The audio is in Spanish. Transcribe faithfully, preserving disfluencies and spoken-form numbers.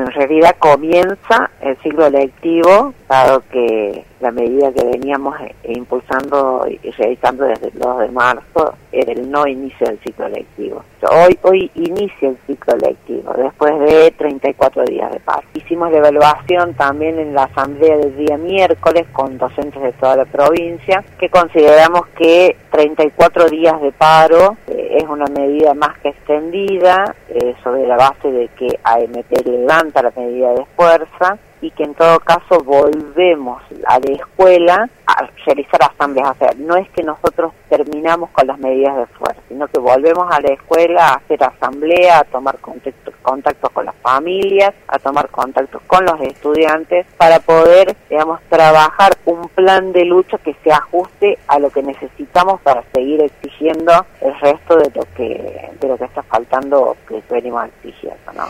en realidad comienza el ciclo lectivo, dado que la medida que veníamos impulsando y realizando desde el dos de marzo era el no inicio del ciclo lectivo. Hoy, hoy inicia el ciclo lectivo, después de treinta y cuatro días de paro. Hicimos la evaluación también en la asamblea del día miércoles con docentes de toda la provincia, que consideramos que treinta y cuatro días de paro eh, es una medida más que extendida, eh, sobre la base de que A M T levanta la medida de fuerza, y que en todo caso volvemos a la escuela a realizar asambleas. O sea, no es que nosotros terminamos con las medidas de fuerza, sino que volvemos a la escuela a hacer asamblea, a tomar contactos contactos con las familias, a tomar contactos con los estudiantes, para poder, digamos, trabajar un plan de lucha que se ajuste a lo que necesitamos para seguir exigiendo el resto de lo que de lo que está faltando, que venimos exigiendo, ¿no?